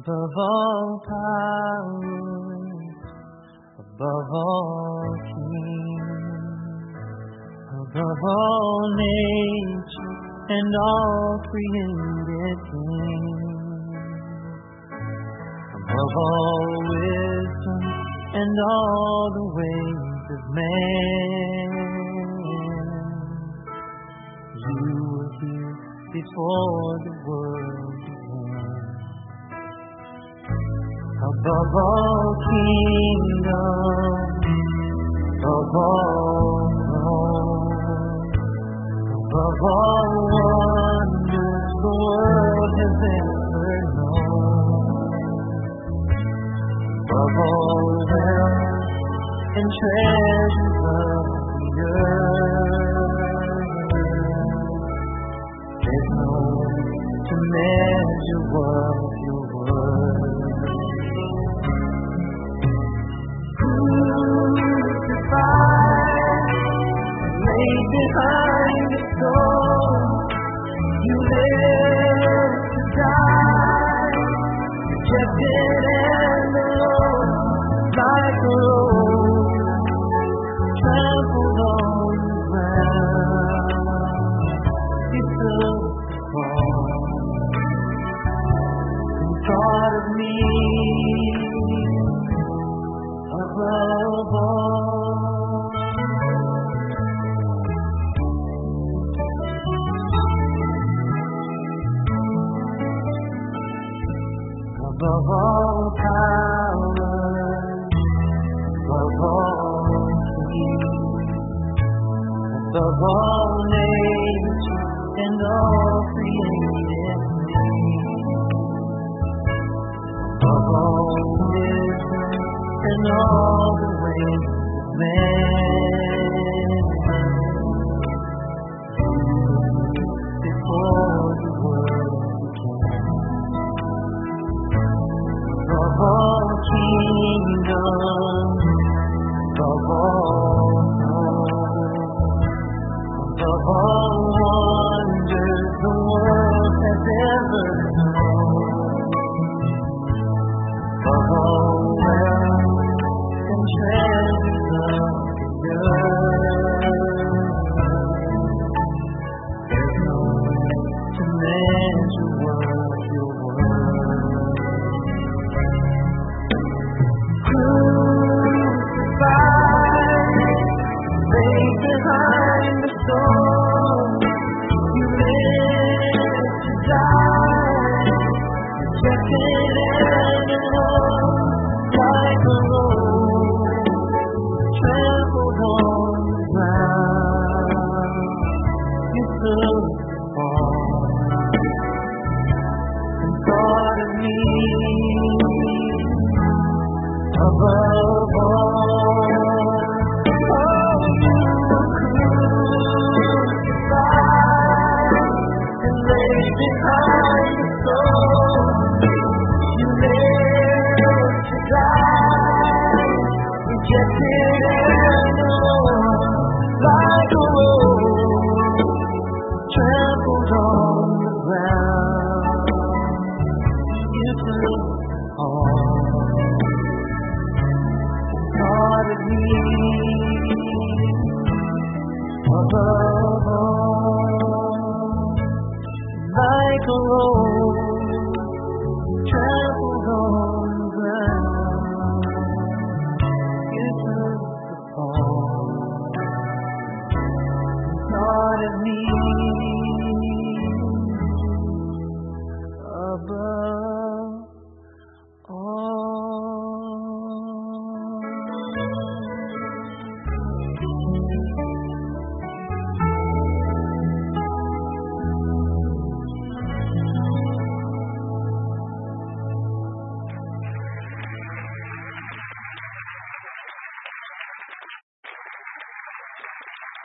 above all powers, above all kings, above all nature and all created things, above all wisdom and all the ways of man. You were here before the world began. Above all kingdoms, above all thrones, above all wonders the world has ever known, above all wealth and treasures of the earth, there's no way to measure what you're worth. Laid behind the stone, you lived to die, rejected and alone, like a rose, trampled on the ground. You took the fall and thought of me above all. Above all powers, above all kings, above all nature and all created things, above all wisdom and all the ways of man. Before the world began. Above all kingdoms, above all thrones, above all wonders the world has ever known, above all wealth and treasures of the earth, there's no way to measure what you're worth. Laid behind the stone, you lived to die, rejected and alone, like a rose, trampled on the ground. You took the fall and thought of me above all. Behind the stone, you lived to die, rejected and alone, like a rose, trampled on the ground. You took all, thought of me above all. Like a rose, trampled on the ground. You took the fall, thought of me above.